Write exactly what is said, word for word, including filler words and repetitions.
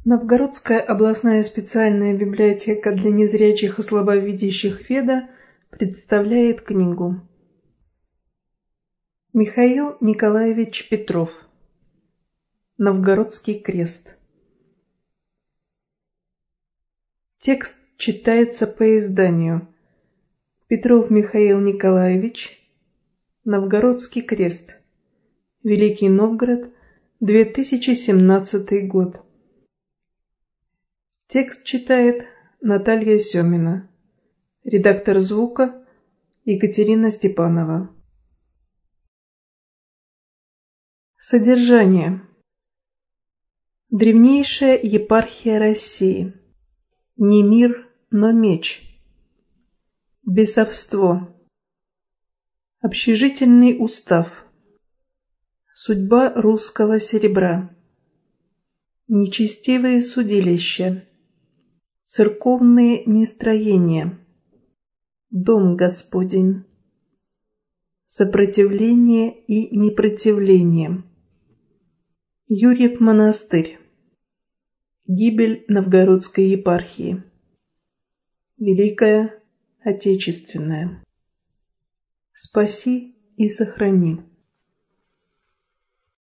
Новгородская областная специальная библиотека для незрячих и слабовидящих Веда представляет книгу. Михаил Николаевич Петров. Новгородский крест. Текст читается по изданию. Петров Михаил Николаевич. Новгородский крест. Великий Новгород, две тысячи семнадцатый год. Текст читает Наталья Семина. Редактор звука Екатерина Степанова. Содержание. Древнейшая епархия России. Не мир, но меч. Бесовство. Общежительный устав. Судьба русского серебра. Нечестивые судилища. Церковные нестроения. Дом Господень. Сопротивление и непротивление. Юрьев монастырь. Гибель Новгородской епархии. Великая Отечественная. Спаси и сохрани.